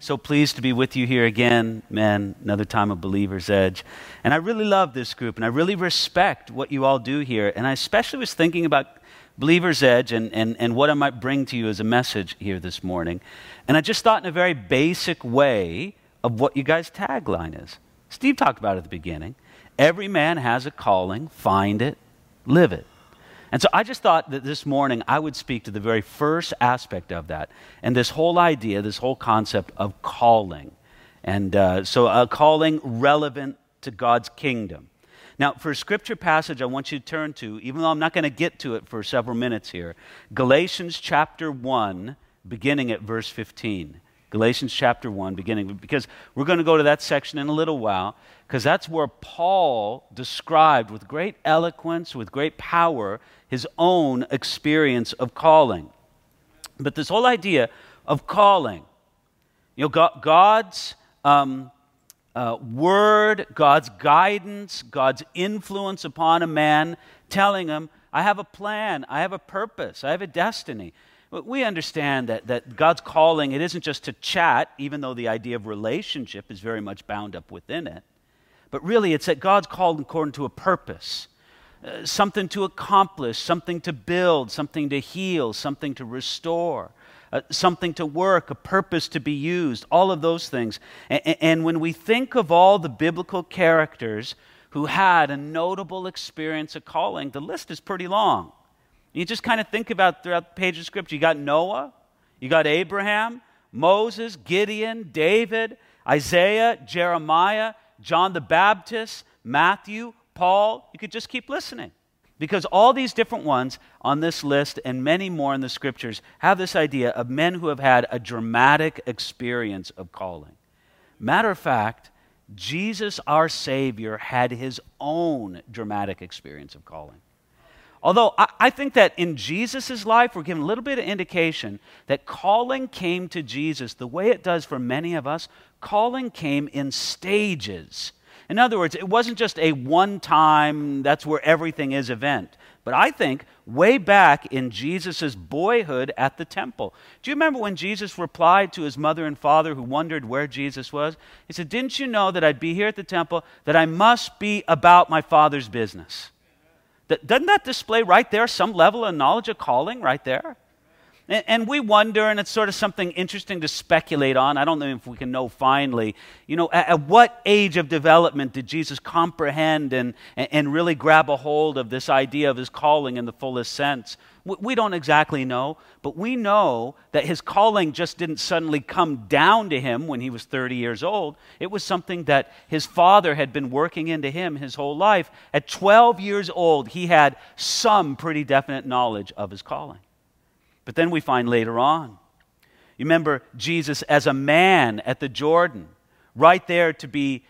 So pleased to be with you here again, man, another time of Believer's Edge. And I really love this group, and I really respect what you all do here. And I especially was thinking about Believer's Edge and what I might bring to you as a message here this morning. And I just thought in a very basic way of what you guys' tagline is. Steve talked about it at the beginning. Every man has a calling, find it, live it. And so I just thought that this morning I would speak to the very first aspect of that, and this whole idea, this whole concept of calling. And so a calling relevant to God's kingdom. Now, for a scripture passage I want you to turn to, even though I'm not going to get to it for several minutes here, Galatians chapter 1, beginning at verse 15. Galatians chapter 1, beginning, because we're going to go to that section in a little while, because that's where Paul described with great eloquence, with great power, his own experience of calling. But this whole idea of calling, God's word, God's guidance, God's influence upon a man, telling him, I have a plan, I have a purpose, I have a destiny. We understand that God's calling, it isn't just to chat, even though the idea of relationship is very much bound up within it. But really, it's that God's called according to a purpose, something to accomplish, something to build, something to heal, something to restore, something to work, a purpose to be used, all of those things. And when we think of all the biblical characters who had a notable experience of calling, the list is pretty long. You just kind of think about throughout the page of Scripture. You got Noah, you got Abraham, Moses, Gideon, David, Isaiah, Jeremiah, John the Baptist, Matthew, Paul. You could just keep listening. Because all these different ones on this list and many more in the Scriptures have this idea of men who have had a dramatic experience of calling. Matter of fact, Jesus, our Savior, had his own dramatic experience of calling. Although I think that in Jesus' life, we're given a little bit of indication that calling came to Jesus the way it does for many of us. Calling came in stages. In other words, it wasn't just a one-time, that's where everything is event. But I think way back in Jesus' boyhood at the temple. Do you remember when Jesus replied to his mother and father who wondered where Jesus was? He said, didn't you know that I'd be here at the temple, that I must be about my Father's business? Doesn't that display right there some level of knowledge of calling right there? And we wonder, and it's sort of something interesting to speculate on. I don't know if we can know finally, at what age of development did Jesus comprehend and really grab a hold of this idea of his calling in the fullest sense? We don't exactly know, but we know that his calling just didn't suddenly come down to him when he was 30 years old. It was something that his father had been working into him his whole life. At 12 years old, he had some pretty definite knowledge of his calling. But then we find later on, you remember Jesus as a man at the Jordan, right there to be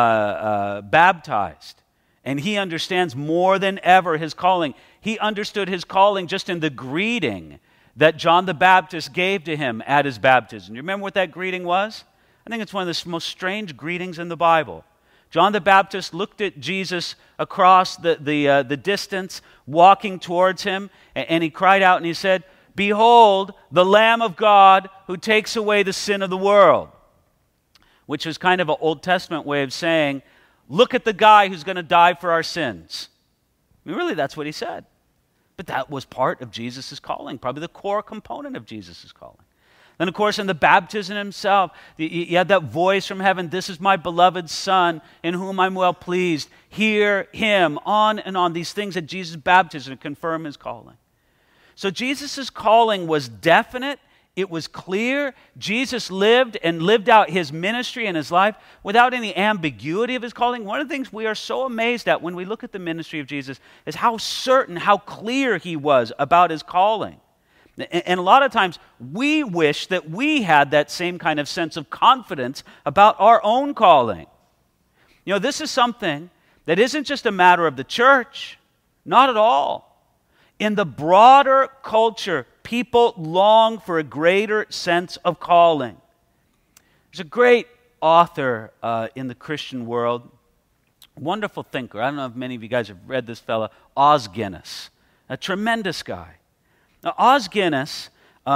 baptized. And he understands more than ever his calling. He understood his calling just in the greeting that John the Baptist gave to him at his baptism. You remember what that greeting was? I think it's one of the most strange greetings in the Bible. John the Baptist looked at Jesus across the distance, walking towards him, and he cried out and he said, "Behold, the Lamb of God who takes away the sin of the world," which is kind of an Old Testament way of saying, look at the guy who's going to die for our sins. I mean, really, that's what he said. But that was part of Jesus' calling, probably the core component of Jesus' calling. Then, of course, in the baptism himself, you had that voice from heaven, "This is my beloved Son, in whom I'm well pleased. Hear him," on and on. These things at Jesus' baptism confirm his calling. So Jesus' calling was definite. It was clear. Jesus lived out his ministry and his life without any ambiguity of his calling. One of the things we are so amazed at when we look at the ministry of Jesus is how certain, how clear he was about his calling. And a lot of times we wish that we had that same kind of sense of confidence about our own calling. This is something that isn't just a matter of the church. Not at all. In the broader culture, people long for a greater sense of calling. There's a great author in the Christian world, wonderful thinker. I don't know if many of you guys have read this fella, Os Guinness, a tremendous guy. Now, Os Guinness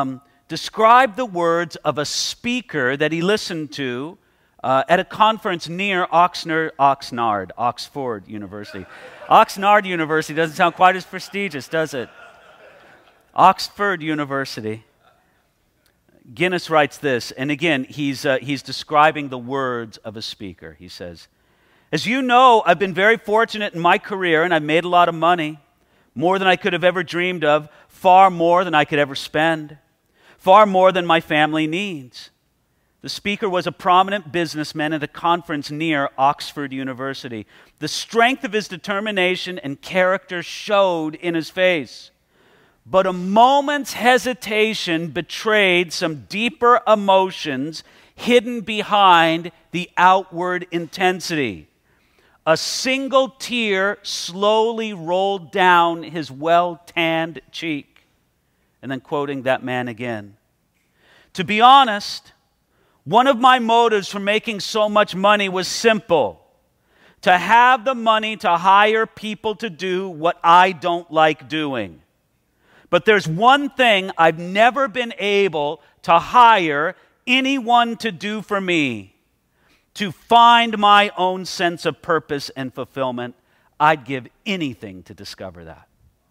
described the words of a speaker that he listened to at a conference near Oxford University. Oxnard University doesn't sound quite as prestigious, does it? Oxford University. Guinness writes this, and again, he's describing the words of a speaker. He says, "As you know, I've been very fortunate in my career, and I've made a lot of money, more than I could have ever dreamed of, far more than I could ever spend, far more than my family needs." The speaker was a prominent businessman at a conference near Oxford University. The strength of his determination and character showed in his face. But a moment's hesitation betrayed some deeper emotions hidden behind the outward intensity. A single tear slowly rolled down his well-tanned cheek. And then quoting that man again, "To be honest, one of my motives for making so much money was simple: to have the money to hire people to do what I don't like doing. But there's one thing I've never been able to hire anyone to do for me: to find my own sense of purpose and fulfillment. I'd give anything to discover that."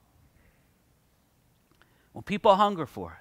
Well, people hunger for it.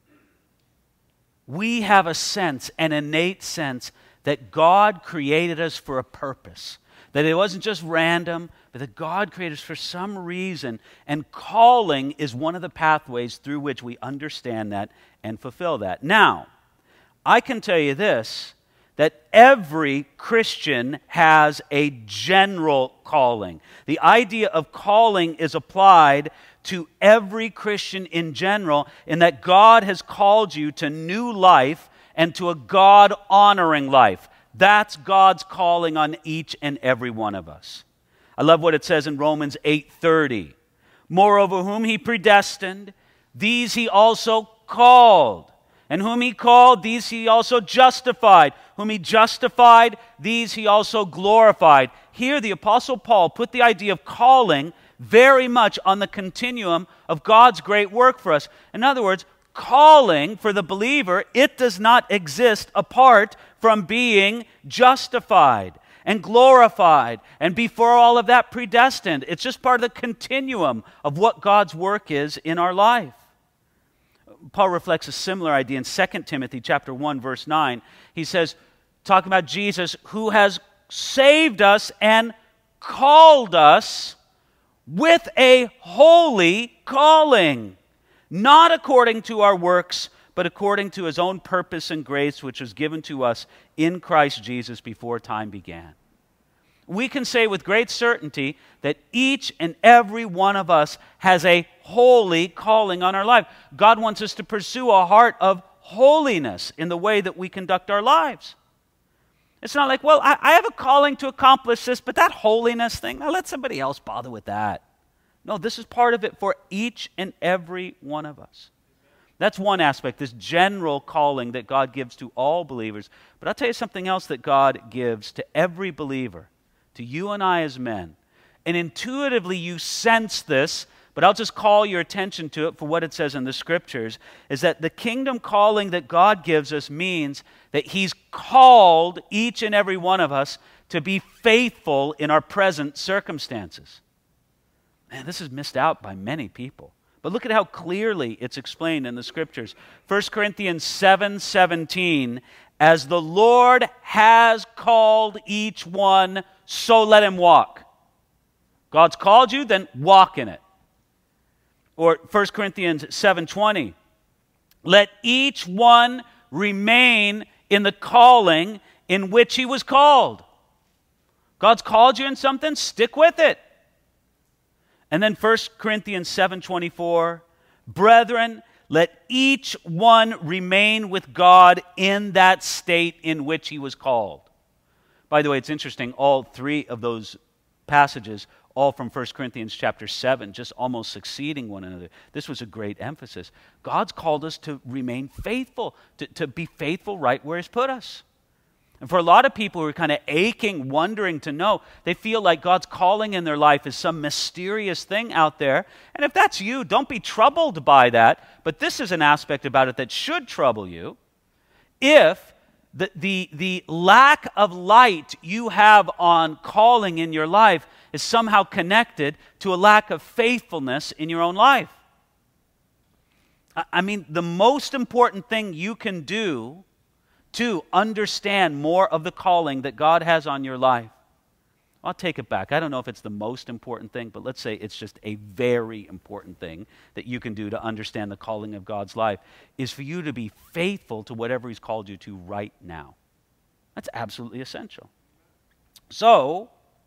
We have a sense, an innate sense, that God created us for a purpose. That it wasn't just random, but that God created us for some reason. And calling is one of the pathways through which we understand that and fulfill that. Now, I can tell you this, that every Christian has a general calling. The idea of calling is applied to every Christian in general, in that God has called you to new life and to a God-honoring life. That's God's calling on each and every one of us. I love what it says in Romans 8:30. "Moreover, whom he predestined, these he also called. And whom he called, these he also justified. Whom he justified, these he also glorified." Here the Apostle Paul put the idea of calling very much on the continuum of God's great work for us. In other words, calling for the believer, it does not exist apart from being justified and glorified, and before all of that, predestined. It's just part of the continuum of what God's work is in our life. Paul reflects a similar idea in 2 Timothy chapter 1, verse 9. He says, talking about Jesus, who has saved us and called us with a holy calling, not according to our works, but according to his own purpose and grace, which was given to us in Christ Jesus before time began. We can say with great certainty that each and every one of us has a holy calling on our life. God wants us to pursue a heart of holiness in the way that we conduct our lives. It's not like, well, I have a calling to accomplish this, but that holiness thing, now let somebody else bother with that. No, this is part of it for each and every one of us. That's one aspect, this general calling that God gives to all believers. But I'll tell you something else that God gives to every believer, to you and I as men. And intuitively you sense this, but I'll just call your attention to it for what it says in the Scriptures, is that the kingdom calling that God gives us means that He's called each and every one of us to be faithful in our present circumstances. Man, this is missed out by many people. But look at how clearly it's explained in the Scriptures. 1 Corinthians 7:17, "As the Lord has called each one, so let him walk." God's called you, then walk in it. Or 1 Corinthians 7:20, "Let each one remain in the calling in which he was called." God's called you in something, stick with it. And then 1 Corinthians 7:24, "Brethren, let each one remain with God in that state in which he was called." By the way, it's interesting, all three of those passages, all from 1 Corinthians chapter 7, just almost succeeding one another. This was a great emphasis. God's called us to remain faithful, to be faithful right where He's put us. And for a lot of people who are kind of aching, wondering to know, they feel like God's calling in their life is some mysterious thing out there. And if that's you, don't be troubled by that. But this is an aspect about it that should trouble you. If the lack of light you have on calling in your life is somehow connected to a lack of faithfulness in your own life. I mean, the most important thing you can do to understand more of the calling that God has on your life, I'll take it back. I don't know if it's the most important thing, but let's say it's just a very important thing that you can do to understand the calling of God's life, is for you to be faithful to whatever He's called you to right now. That's absolutely essential. So,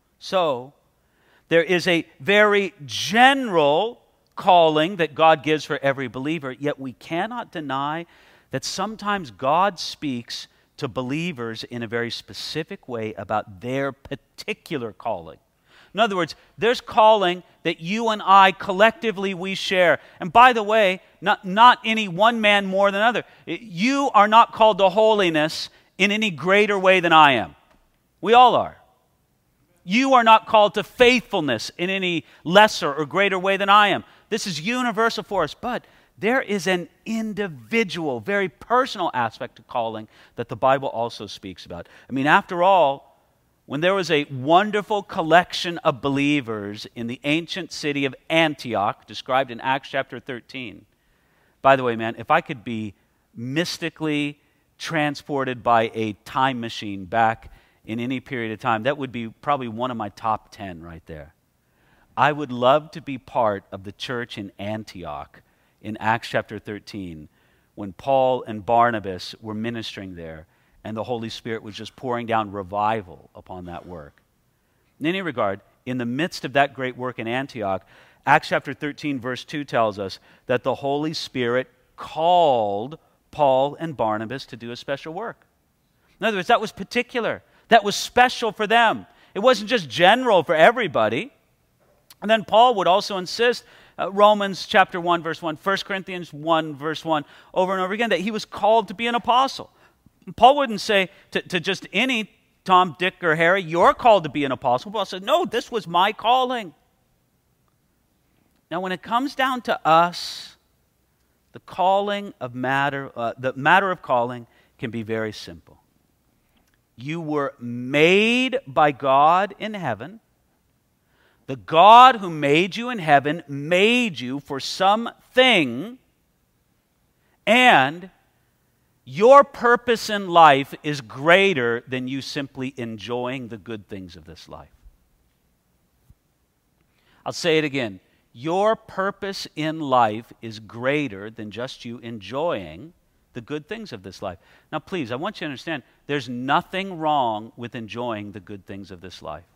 there is a very general calling that God gives for every believer, yet we cannot deny that sometimes God speaks to believers in a very specific way about their particular calling. In other words, there's calling that you and I collectively we share. And by the way, not any one man more than another. You are not called to holiness in any greater way than I am. We all are. You are not called to faithfulness in any lesser or greater way than I am. This is universal for us, but there is an individual, very personal aspect to calling that the Bible also speaks about. I mean, after all, when there was a wonderful collection of believers in the ancient city of Antioch, described in Acts chapter 13. By the way, man, if I could be mystically transported by a time machine back in any period of time, that would be probably one of my top 10 right there. I would love to be part of the church in Antioch in Acts chapter 13, when Paul and Barnabas were ministering there, and the Holy Spirit was just pouring down revival upon that work. In any regard, in the midst of that great work in Antioch, Acts chapter 13, verse 2 tells us that the Holy Spirit called Paul and Barnabas to do a special work. In other words, that was particular. That was special for them. It wasn't just general for everybody. And then Paul would also insist, Romans chapter 1, verse 1, 1 Corinthians 1, verse 1, over and over again, that he was called to be an apostle. Paul wouldn't say to just any Tom, Dick, or Harry, you're called to be an apostle. Paul said, no, this was my calling. Now, when it comes down to us, the matter of calling can be very simple. You were made by God in heaven. The God who made you in heaven made you for something, and your purpose in life is greater than you simply enjoying the good things of this life. I'll say it again. Your purpose in life is greater than just you enjoying the good things of this life. Now, please, I want you to understand, there's nothing wrong with enjoying the good things of this life.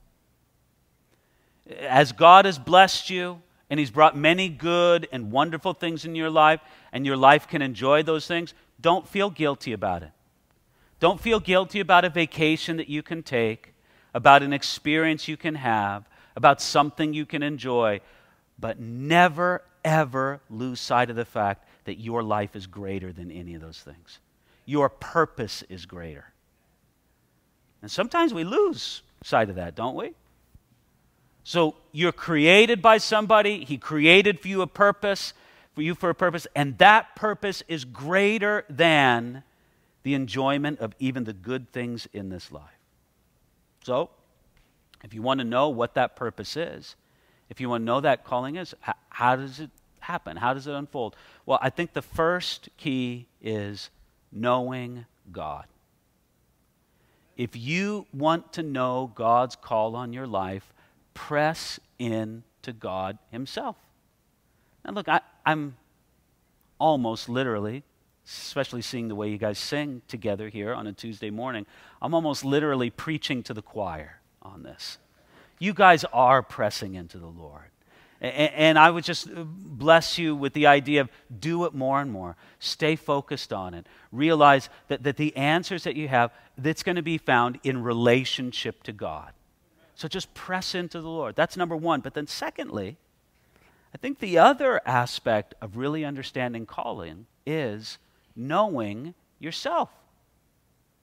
As God has blessed you, and He's brought many good and wonderful things in your life, and your life can enjoy those things, don't feel guilty about it. Don't feel guilty about a vacation that you can take, about an experience you can have, about something you can enjoy, but never, ever lose sight of the fact that your life is greater than any of those things. Your purpose is greater. And sometimes we lose sight of that, don't we? So you're created by somebody. He created for you a purpose, and that purpose is greater than the enjoyment of even the good things in this life. So, if you want to know what that purpose is, if you want to know that calling is, how does it happen? How does it unfold? Well, I think the first key is knowing God. If you want to know God's call on your life, press in to God Himself. Now look, I'm almost literally, especially seeing the way you guys sing together here on a Tuesday morning, I'm almost literally preaching to the choir on this. You guys are pressing into the Lord. And I would just bless you with the idea of do it more and more. Stay focused on it. Realize that the answers that you have, that's going to be found in relationship to God. So just press into the Lord. That's number one. But then secondly, I think the other aspect of really understanding calling is knowing yourself.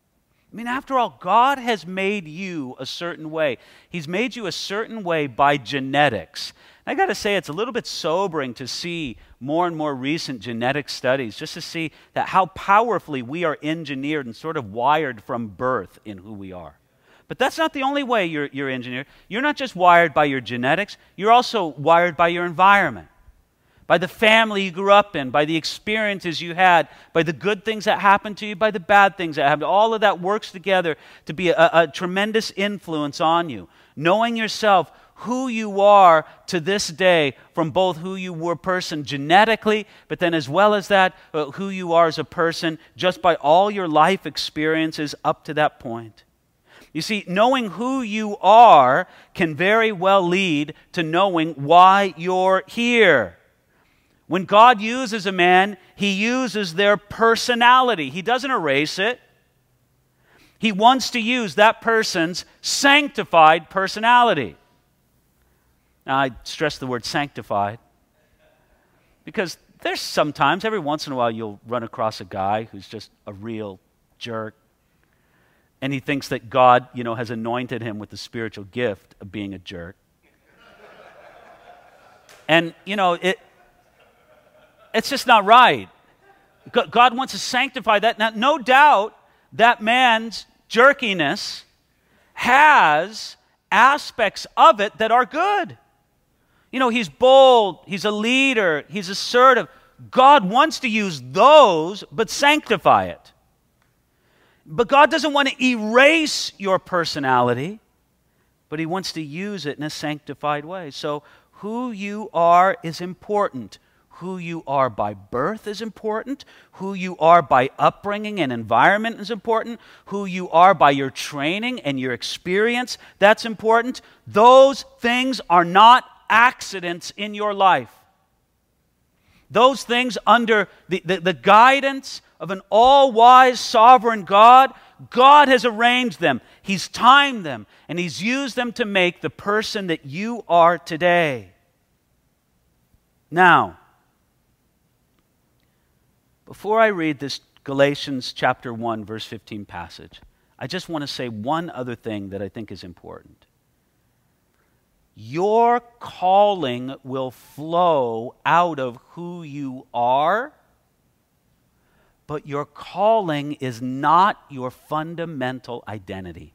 I mean, after all, God has made you a certain way. He's made you a certain way by genetics. And I got to say, it's a little bit sobering to see more and more recent genetic studies, just to see that how powerfully we are engineered and sort of wired from birth in who we are. But that's not the only way you're engineered. You're not just wired by your genetics, you're also wired by your environment, by the family you grew up in, by the experiences you had, by the good things that happened to you, by the bad things that happened. All of that works together to be a tremendous influence on you. Knowing yourself, who you are to this day, from both who you were person genetically, but then as well as that, who you are as a person just by all your life experiences up to that point. You see, knowing who you are can very well lead to knowing why you're here. When God uses a man, He uses their personality. He doesn't erase it. He wants to use that person's sanctified personality. Now, I stress the word sanctified because there's sometimes, every once in a while, you'll run across a guy who's just a real jerk, and he thinks that God, has anointed him with the spiritual gift of being a jerk. And, it's just not right. God wants to sanctify that. Now, no doubt that man's jerkiness has aspects of it that are good. He's bold, he's a leader, he's assertive. God wants to use those, but sanctify it. But God doesn't want to erase your personality, but He wants to use it in a sanctified way. So who you are is important. Who you are by birth is important. Who you are by upbringing and environment is important. Who you are by your training and your experience, that's important. Those things are not accidents in your life. Those things, under the guidance of an all-wise, sovereign God, God has arranged them. He's timed them, and He's used them to make the person that you are today. Now, before I read this Galatians chapter 1, verse 15 passage, I just want to say one other thing that I think is important. Your calling will flow out of who you are, but your calling is not your fundamental identity.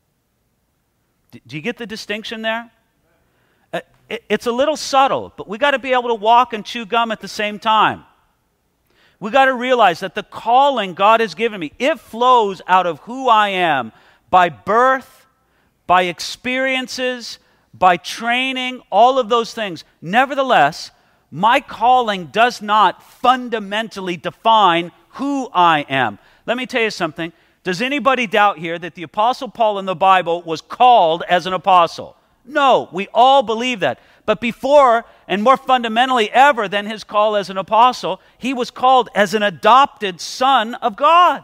Do you get the distinction there? It's a little subtle, but we got to be able to walk and chew gum at the same time. We got to realize that the calling God has given me, it flows out of who I am by birth, by experiences, by training, all of those things. Nevertheless, my calling does not fundamentally define who I am. Let me tell you something. Does anybody doubt here that the Apostle Paul in the Bible was called as an apostle? No, we all believe that. But before and more fundamentally ever than his call as an apostle, he was called as an adopted son of God.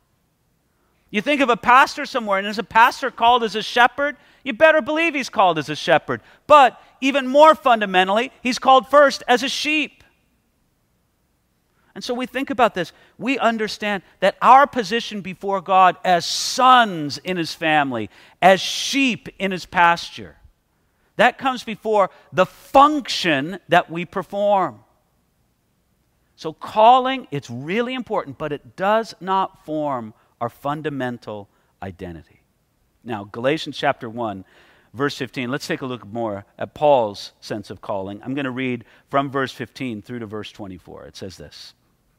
You think of a pastor somewhere, and is a pastor called as a shepherd? You better believe he's called as a shepherd. But even more fundamentally, he's called first as a sheep. And so we think about this. We understand that our position before God as sons in His family, as sheep in His pasture, that comes before the function that we perform. So calling, it's really important, but it does not form our fundamental identity. Now, Galatians chapter 1, verse 15. Let's take a look more at Paul's sense of calling. I'm going to read from verse 15 through to verse 24. It says this.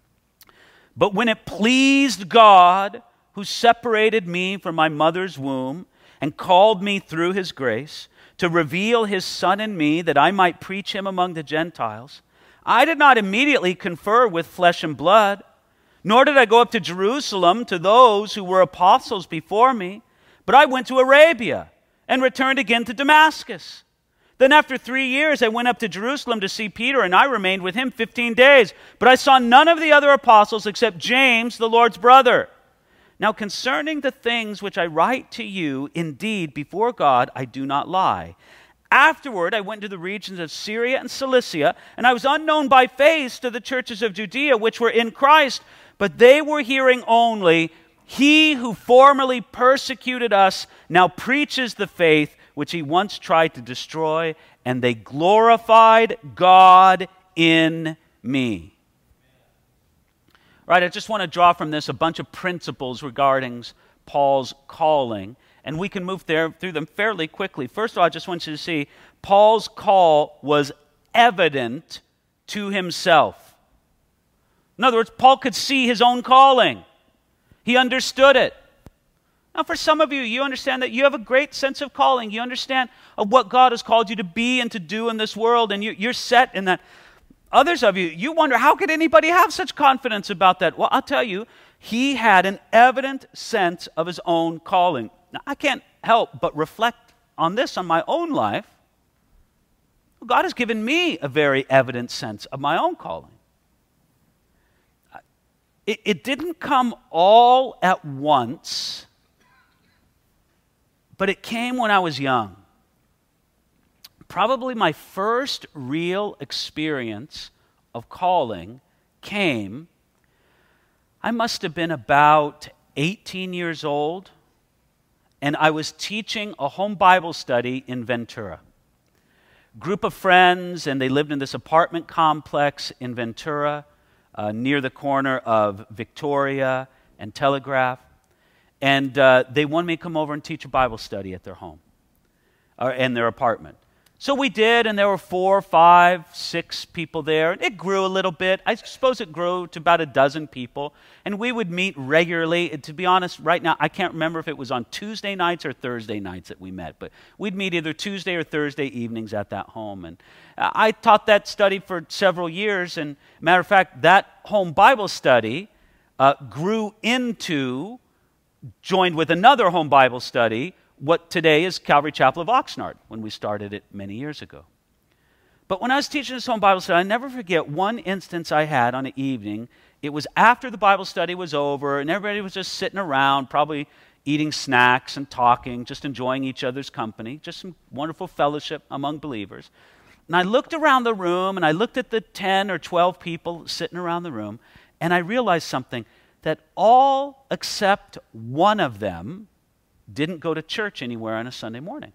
But when it pleased God, who separated me from my mother's womb and called me through His grace, to reveal His Son in me that I might preach Him among the Gentiles, I did not immediately confer with flesh and blood, nor did I go up to Jerusalem to those who were apostles before me, but I went to Arabia and returned again to Damascus. Then after 3 years I went up to Jerusalem to see Peter, and I remained with him 15 days. But I saw none of the other apostles except James, the Lord's brother. Now concerning the things which I write to you, indeed, before God, I do not lie. Afterward, I went to the regions of Syria and Cilicia, and I was unknown by face to the churches of Judea, which were in Christ, but they were hearing only, He who formerly persecuted us now preaches the faith which he once tried to destroy, and they glorified God in me. All right, I just want to draw from this a bunch of principles regarding Paul's calling, and we can move through them fairly quickly. First of all, I just want you to see Paul's call was evident to himself. In other words, Paul could see his own calling. He understood it. Now, for some of you, you understand that you have a great sense of calling. You understand of what God has called you to be and to do in this world, and you're set in that. Others of you, you wonder, how could anybody have such confidence about that? Well, I'll tell you, he had an evident sense of his own calling. Now, I can't help but reflect on this on my own life. God has given me a very evident sense of my own calling. It didn't come all at once, but it came when I was young. Probably my first real experience of calling came, I must have been about 18 years old, and I was teaching a home Bible study in Ventura. Group of friends, and they lived in this apartment complex in Ventura, near the corner of Victoria and Telegraph. And they wanted me to come over and teach a Bible study at their home, or in their apartment. So we did, and there were 4, 5, 6 people there. It grew a little bit. I suppose it grew to about a dozen people. And we would meet regularly. And to be honest, right now, I can't remember if it was on Tuesday nights or Thursday nights that we met. But we'd meet either Tuesday or Thursday evenings at that home. And I taught that study for several years. And matter of fact, that home Bible study grew into, joined with another home Bible study, what today is Calvary Chapel of Oxnard, when we started it many years ago. But when I was teaching this home Bible study, I never forget one instance I had on an evening. It was after the Bible study was over, and everybody was just sitting around, probably eating snacks and talking, just enjoying each other's company, just some wonderful fellowship among believers. And I looked around the room, and I looked at the 10 or 12 people sitting around the room, and I realized something, that all except one of them didn't go to church anywhere on a Sunday morning.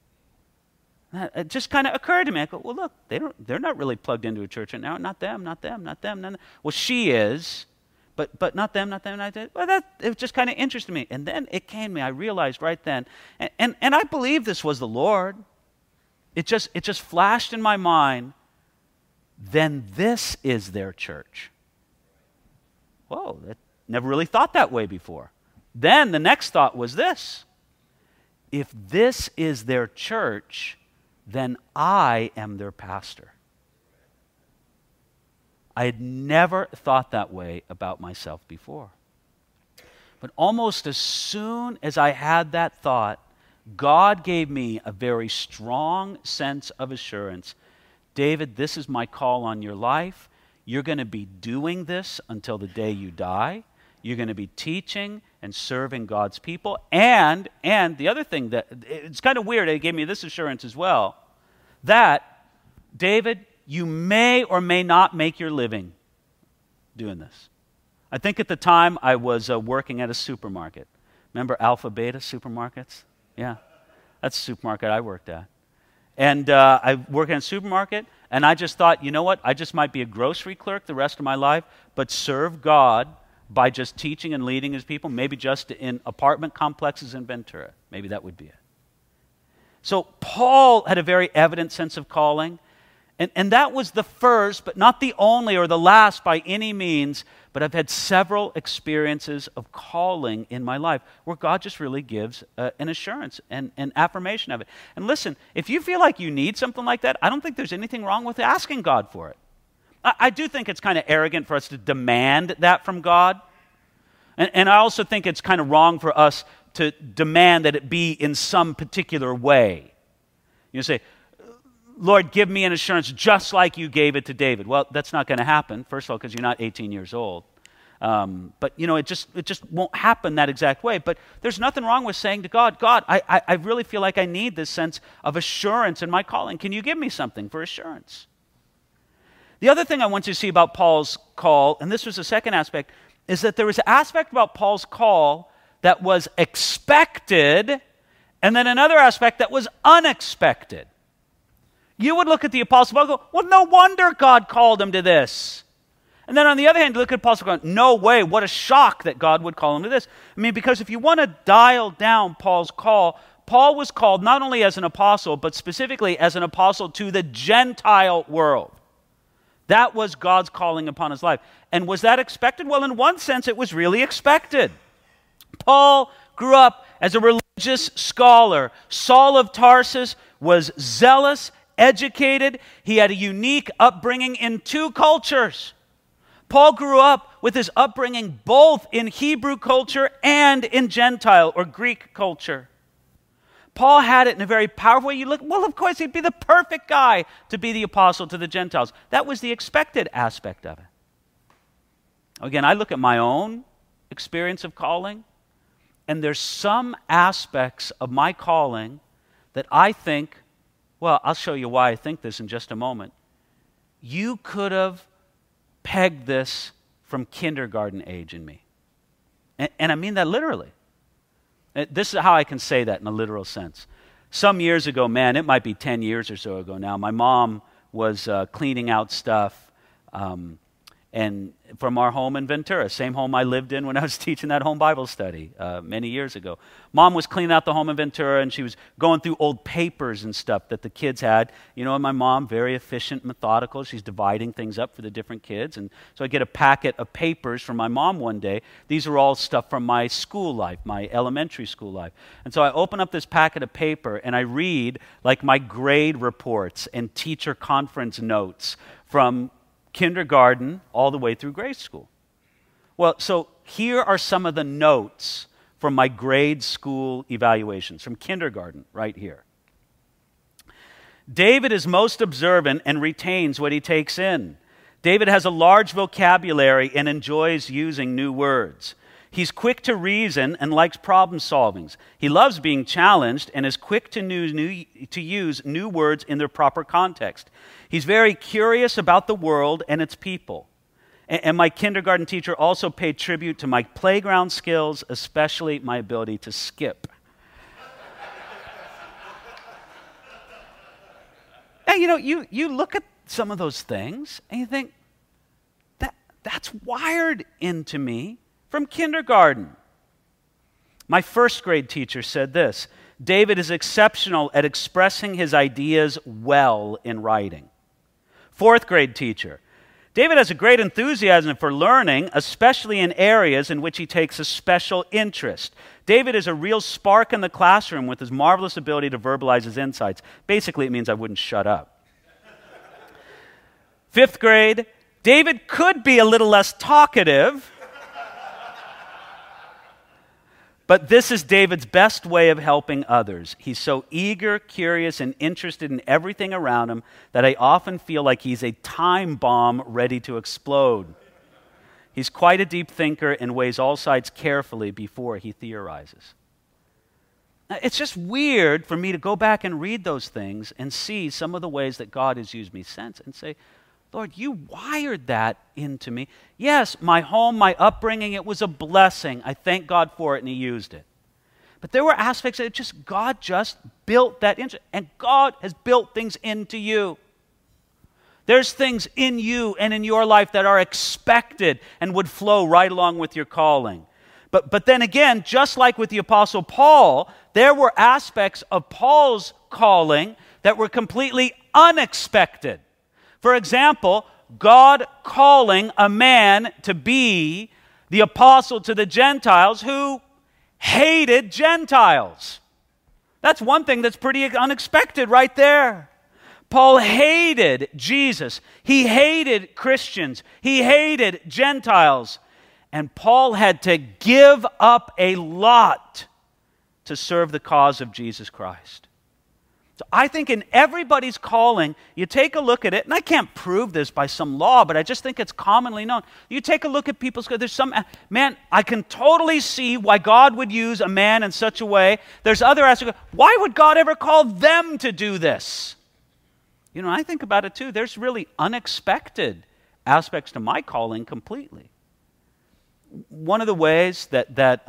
It just kind of occurred to me. I go, well, look, they're not really plugged into a church right now. Not them, not them, not them, not them. Well, she is, but not them, not them, not them. Well, it just kind of interested me. And then it came to me. I realized right then, and I believe this was the Lord. It just flashed in my mind. Then this is their church. Whoa, I never really thought that way before. Then the next thought was this: if this is their church, then I am their pastor. I had never thought that way about myself before. But almost as soon as I had that thought, God gave me a very strong sense of assurance. David, this is my call on your life. You're going to be doing this until the day you die. You're going to be teaching and serving God's people. And the other thing that, it's kind of weird, it gave me this assurance as well, that, David, you may or may not make your living doing this. I think at the time I was working at a supermarket. Remember Alpha Beta supermarkets? Yeah, that's the supermarket I worked at. And I worked in a supermarket, and I just thought, you know what, I just might be a grocery clerk the rest of my life, but serve God by just teaching and leading his people, maybe just in apartment complexes in Ventura. Maybe that would be it. So Paul had a very evident sense of calling, and that was the first, but not the only or the last by any means, but I've had several experiences of calling in my life where God just really gives an assurance and an affirmation of it. And listen, if you feel like you need something like that, I don't think there's anything wrong with asking God for it. I do think it's kind of arrogant for us to demand that from God. And I also think it's kind of wrong for us to demand that it be in some particular way. You say, Lord, give me an assurance just like you gave it to David. Well, that's not going to happen, first of all, because you're not 18 years old. But, you know, it just won't happen that exact way. But there's nothing wrong with saying to God, God, I really feel like I need this sense of assurance in my calling. Can you give me something for assurance? The other thing I want you to see about Paul's call, and this was the second aspect, is that there was an aspect about Paul's call that was expected, and then another aspect that was unexpected. You would look at the Apostle Paul and go, well, no wonder God called him to this. And then on the other hand, you look at Apostle Paul and go, no way, what a shock that God would call him to this. I mean, because if you want to dial down Paul's call, Paul was called not only as an apostle, but specifically as an apostle to the Gentile world. That was God's calling upon his life. And was that expected? Well, in one sense, it was really expected. Paul grew up as a religious scholar. Saul of Tarsus was zealous, educated. He had a unique upbringing in two cultures. Paul grew up with his upbringing both in Hebrew culture and in Gentile or Greek culture. Paul had it in a very powerful way. You look, well, of course, he'd be the perfect guy to be the apostle to the Gentiles. That was the expected aspect of it. Again, I look at my own experience of calling, and there's some aspects of my calling that I think, well, I'll show you why I think this in just a moment. You could have pegged this from kindergarten age in me. And I mean that literally. This is how I can say that in a literal sense. Some years ago, man, it might be 10 years or so ago now, my mom was cleaning out stuff and from our home in Ventura, same home I lived in when I was teaching that home Bible study many years ago. Mom was cleaning out the home in Ventura, and she was going through old papers and stuff that the kids had. You know, and my mom, very efficient, methodical. She's dividing things up for the different kids. And so I get a packet of papers from my mom one day. These are all stuff from my school life, my elementary school life. And so I open up this packet of paper, and I read like my grade reports and teacher conference notes from kindergarten all the way through grade school. Well, so here are some of the notes from my grade school evaluations from kindergarten right here. David is most observant and retains what he takes in. David has a large vocabulary and enjoys using new words. He's quick to reason and likes problem solving. He loves being challenged and is quick to use new words in their proper context. He's very curious about the world and its people. And my kindergarten teacher also paid tribute to my playground skills, especially my ability to skip. And you know, you look at some of those things and you think, that's wired into me from kindergarten. My first grade teacher said this: David is exceptional at expressing his ideas well in writing. Fourth grade teacher: David has a great enthusiasm for learning, especially in areas in which he takes a special interest. David is a real spark in the classroom with his marvelous ability to verbalize his insights. Basically, it means I wouldn't shut up. Fifth grade: David could be a little less talkative, but this is David's best way of helping others. He's so eager, curious, and interested in everything around him that I often feel like he's a time bomb ready to explode. He's quite a deep thinker and weighs all sides carefully before he theorizes. Now, it's just weird for me to go back and read those things and see some of the ways that God has used me since and say, Lord, you wired that into me. Yes, my home, my upbringing, it was a blessing. I thank God for it, and he used it. But there were aspects that God just built that into, and God has built things into you. There's things in you and in your life that are expected and would flow right along with your calling. But then again, just like with the Apostle Paul, there were aspects of Paul's calling that were completely unexpected. For example, God calling a man to be the apostle to the Gentiles who hated Gentiles. That's one thing that's pretty unexpected right there. Paul hated Jesus. He hated Christians. He hated Gentiles. And Paul had to give up a lot to serve the cause of Jesus Christ. So I think in everybody's calling, you take a look at it, and I can't prove this by some law, but I just think it's commonly known. You take a look at people's, there's some, man, I can totally see why God would use a man in such a way. There's other aspects, why would God ever call them to do this? You know, I think about it too, there's really unexpected aspects to my calling completely. One of the ways that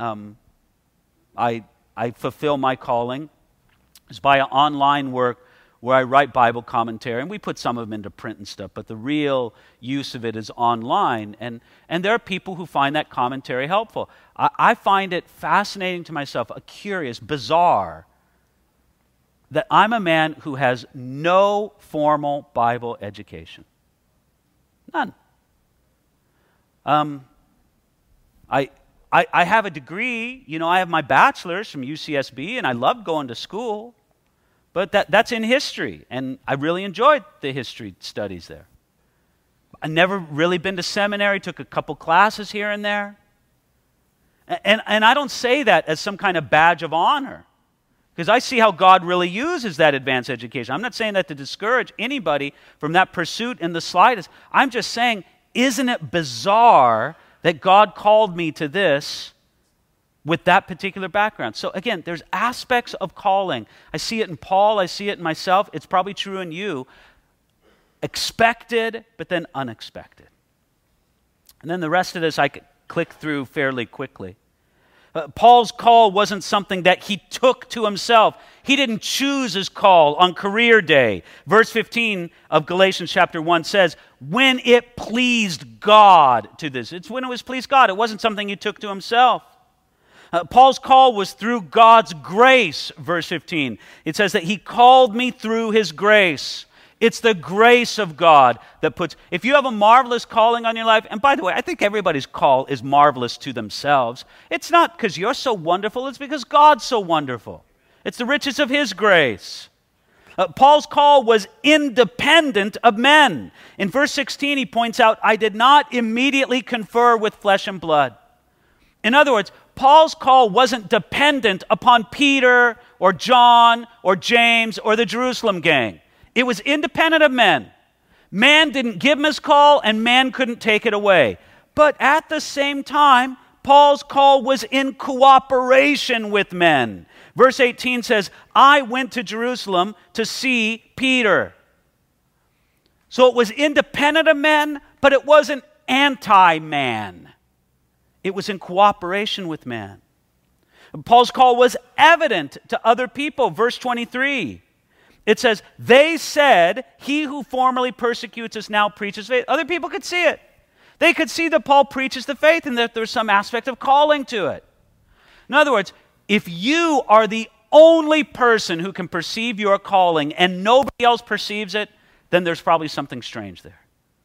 I fulfill my calling is by online work where I write Bible commentary, and we put some of them into print and stuff, but the real use of it is online, and there are people who find that commentary helpful. I find it fascinating to myself, curious, bizarre, that I'm a man who has no formal Bible education. None. I have a degree, I have my bachelor's from UCSB, and I loved going to school. But that's in history, and I really enjoyed the history studies there. I've never really been to seminary, took a couple classes here and there. And I don't say that as some kind of badge of honor, because I see how God really uses that advanced education. I'm not saying that to discourage anybody from that pursuit in the slightest. I'm just saying, isn't it bizarre that God called me to this with that particular background? So again, there's aspects of calling. I see it in Paul, I see it in myself, it's probably true in you. Expected, but then unexpected. And then the rest of this I could click through fairly quickly. Paul's call wasn't something that he took to himself. He didn't choose his call on career day. Verse 15 of Galatians chapter 1 says, when it pleased God to this. It's when it was pleased God. It wasn't something he took to himself. Paul's call was through God's grace, verse 15. It says that he called me through his grace. It's the grace of God that puts, if you have a marvelous calling on your life, and by the way, I think everybody's call is marvelous to themselves. It's not because you're so wonderful, it's because God's so wonderful. It's the riches of his grace. Paul's call was independent of men. In verse 16, he points out, I did not immediately confer with flesh and blood. In other words, Paul's call wasn't dependent upon Peter or John or James or the Jerusalem gang. It was independent of men. Man didn't give him his call, and man couldn't take it away. But at the same time, Paul's call was in cooperation with men. Verse 18 says, I went to Jerusalem to see Peter. So it was independent of men, but it wasn't anti-man. It was in cooperation with man. Paul's call was evident to other people. Verse 23. It says, they said, he who formerly persecutes us now preaches faith. Other people could see it. They could see that Paul preaches the faith and that there's some aspect of calling to it. In other words, if you are the only person who can perceive your calling and nobody else perceives it, then there's probably something strange there.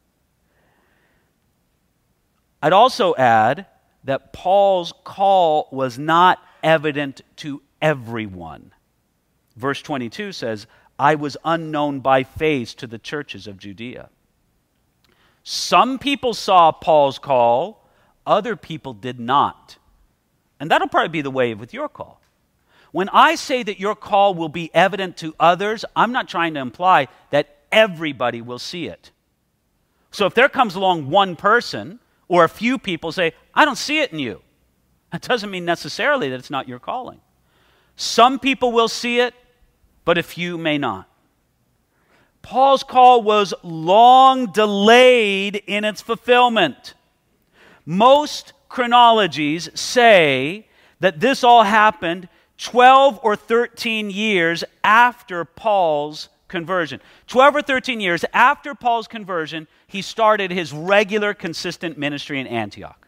I'd also add that Paul's call was not evident to everyone. Verse 22 says, I was unknown by face to the churches of Judea. Some people saw Paul's call, other people did not. And that'll probably be the way with your call. When I say that your call will be evident to others, I'm not trying to imply that everybody will see it. So if there comes along one person or a few people say, I don't see it in you, that doesn't mean necessarily that it's not your calling. Some people will see it, but a few may not. Paul's call was long delayed in its fulfillment. Most chronologies say that this all happened 12 or 13 years after Paul's conversion. 12 or 13 years after Paul's conversion, he started his regular, consistent ministry in Antioch.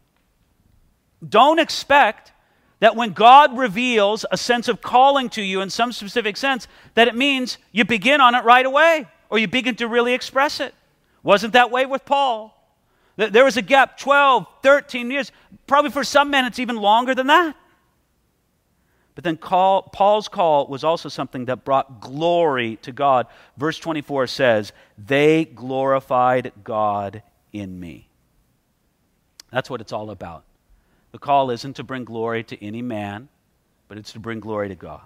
Don't expect that when God reveals a sense of calling to you in some specific sense, that it means you begin on it right away, or you begin to really express it. Wasn't that way with Paul. There was a gap, 12, 13 years. Probably for some men it's even longer than that. But then Paul's call was also something that brought glory to God. Verse 24 says, they glorified God in me. That's what it's all about. The call isn't to bring glory to any man, but it's to bring glory to God.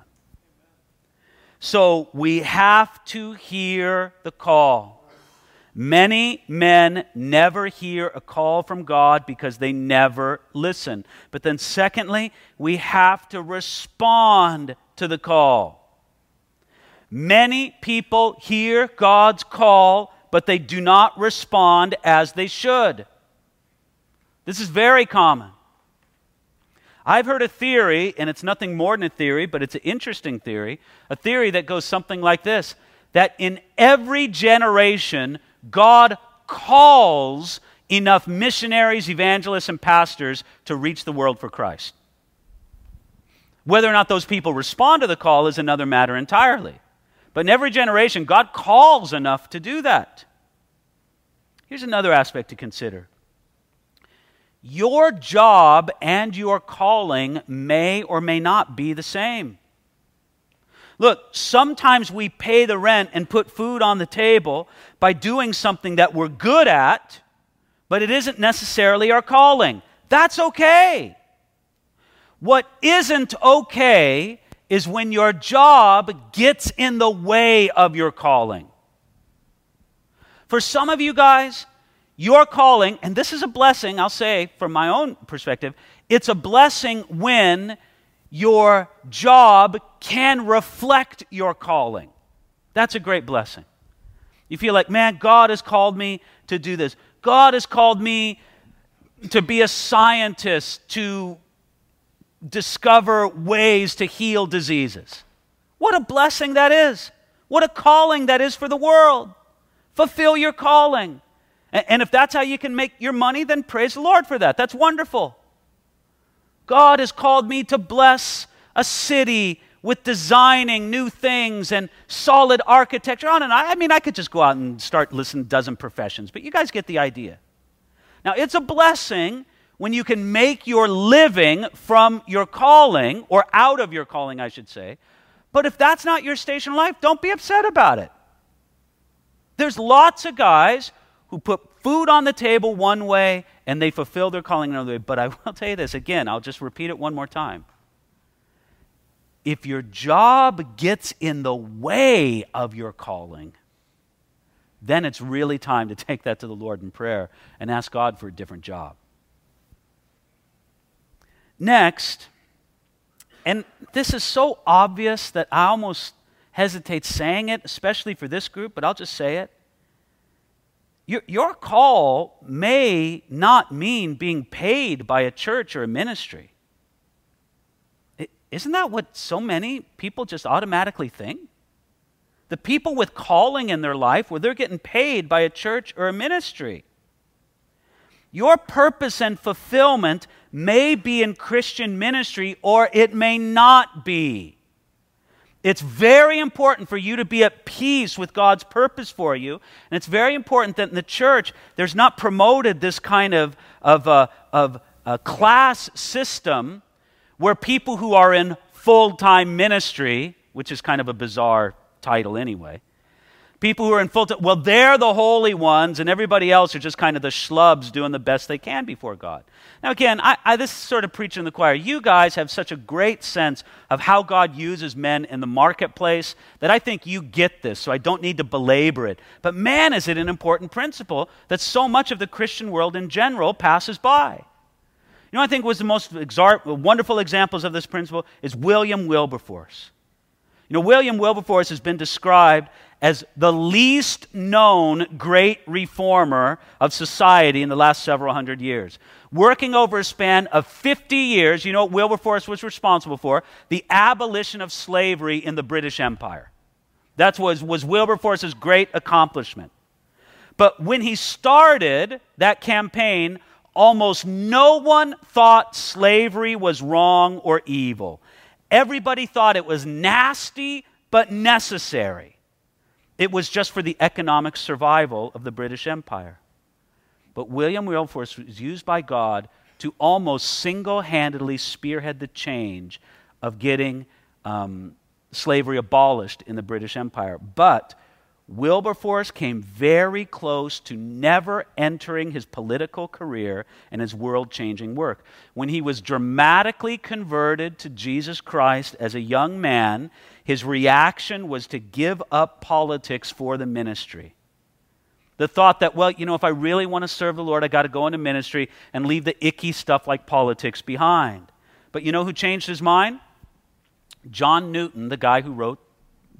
So we have to hear the call. Many men never hear a call from God because they never listen. But then secondly, we have to respond to the call. Many people hear God's call, but they do not respond as they should. This is very common. I've heard a theory, and it's nothing more than a theory, but it's an interesting theory, a theory that goes something like this, that in every generation, God calls enough missionaries, evangelists, and pastors to reach the world for Christ. Whether or not those people respond to the call is another matter entirely. But in every generation, God calls enough to do that. Here's another aspect to consider. Your job and your calling may or may not be the same. Look, sometimes we pay the rent and put food on the table by doing something that we're good at, but it isn't necessarily our calling. That's okay. What isn't okay is when your job gets in the way of your calling. For some of you guys, your calling, and this is a blessing, I'll say from my own perspective, it's a blessing when your job can reflect your calling. That's a great blessing. You feel like, man, God has called me to do this. God has called me to be a scientist, to discover ways to heal diseases. What a blessing that is. What a calling that is for the world. Fulfill your calling. And if that's how you can make your money, then praise the Lord for that. That's wonderful. God has called me to bless a city with designing new things and solid architecture. On and on. I mean, I could just go out and start listing a dozen professions, but you guys get the idea. Now, it's a blessing when you can make your living from your calling, or out of your calling, I should say. But if that's not your station in life, don't be upset about it. There's lots of guys who put food on the table one way and they fulfill their calling another way. But I will tell you this again, I'll just repeat it one more time. If your job gets in the way of your calling, then it's really time to take that to the Lord in prayer and ask God for a different job. Next, and this is so obvious that I almost hesitate saying it, especially for this group, but I'll just say it. Your call may not mean being paid by a church or a ministry. Isn't that what so many people just automatically think? The people with calling in their life, where they're getting paid by a church or a ministry. Your purpose and fulfillment may be in Christian ministry, or it may not be. It's very important for you to be at peace with God's purpose for you. And it's very important that in the church, there's not promoted this kind of a class system where people who are in full-time ministry, which is kind of a bizarre title anyway, people who are in full-time, well, they're the holy ones, and everybody else are just kind of the schlubs doing the best they can before God. Now again, this is sort of preaching in the choir. You guys have such a great sense of how God uses men in the marketplace that I think you get this, so I don't need to belabor it. But man, is it an important principle that so much of the Christian world in general passes by. You know, I think was the most wonderful examples of this principle is William Wilberforce. You know, William Wilberforce has been described as the least known great reformer of society in the last several hundred years. Working over a span of 50 years, you know what Wilberforce was responsible for? The abolition of slavery in the British Empire. That was Wilberforce's great accomplishment. But when he started that campaign, almost no one thought slavery was wrong or evil. Everybody thought it was nasty but necessary. It was just for the economic survival of the British Empire. But William Wilberforce was used by God to almost single-handedly spearhead the change of getting slavery abolished in the British Empire. But Wilberforce came very close to never entering his political career and his world-changing work. When he was dramatically converted to Jesus Christ as a young man, his reaction was to give up politics for the ministry. The thought that, well, you know, if I really want to serve the Lord, I got to go into ministry and leave the icky stuff like politics behind. But you know who changed his mind? John Newton, the guy who wrote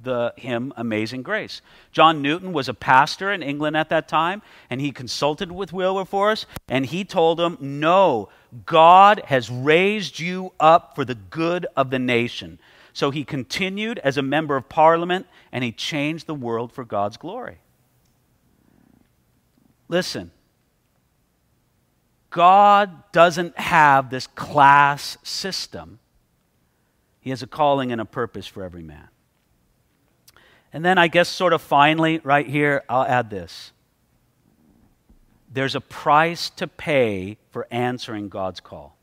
the hymn Amazing Grace. John Newton was a pastor in England at that time, and he consulted with Wilberforce, and he told him, no, God has raised you up for the good of the nation. So he continued as a member of Parliament, and he changed the world for God's glory. Listen, God doesn't have this class system. He has a calling and a purpose for every man. And then I guess sort of finally, right here, I'll add this. There's a price to pay for answering God's call.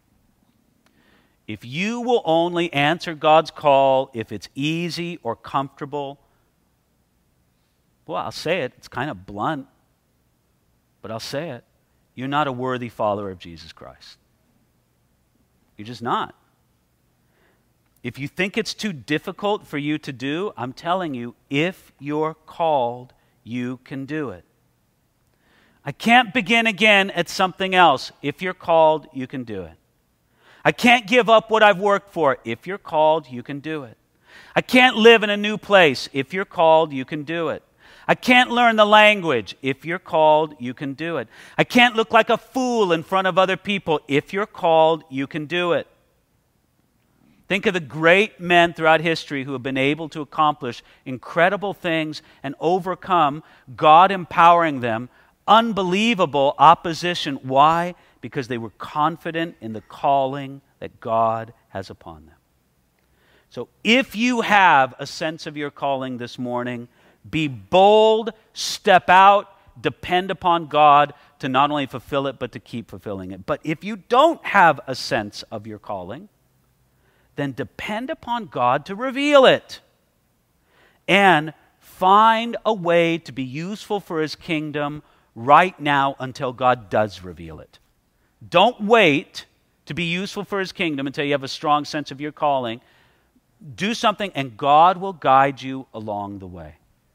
If you will only answer God's call if it's easy or comfortable, well, I'll say it. It's kind of blunt, but I'll say it. You're not a worthy follower of Jesus Christ. You're just not. If you think it's too difficult for you to do, I'm telling you, if you're called, you can do it. I can't begin again at something else. If you're called, you can do it. I can't give up what I've worked for. If you're called, you can do it. I can't live in a new place. If you're called, you can do it. I can't learn the language. If you're called, you can do it. I can't look like a fool in front of other people. If you're called, you can do it. Think of the great men throughout history who have been able to accomplish incredible things and overcome, God empowering them, unbelievable opposition. Why? Because they were confident in the calling that God has upon them. So if you have a sense of your calling this morning, be bold, step out, depend upon God to not only fulfill it, but to keep fulfilling it. But if you don't have a sense of your calling, then depend upon God to reveal it. And find a way to be useful for His kingdom right now until God does reveal it. Don't wait to be useful for His kingdom until you have a strong sense of your calling. Do something and God will guide you along the way.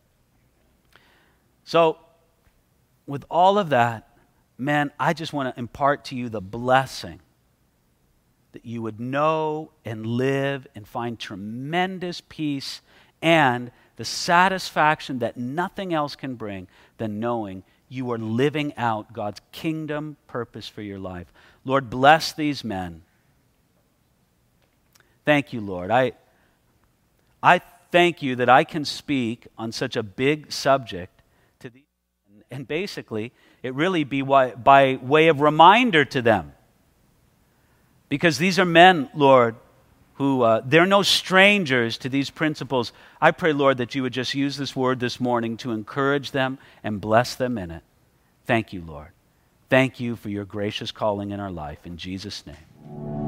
So, with all of that, man, I just want to impart to you the blessing that you would know and live and find tremendous peace and the satisfaction that nothing else can bring than knowing you are living out God's kingdom purpose for your life. Lord, bless these men. Thank you, Lord. I thank you that I can speak on such a big subject to these men, and basically it really be by way of reminder to them. Because these are men, Lord, who they're no strangers to these principles. I pray, Lord, that you would just use this word this morning to encourage them and bless them in it. Thank you, Lord. Thank you for your gracious calling in our life. In Jesus' name.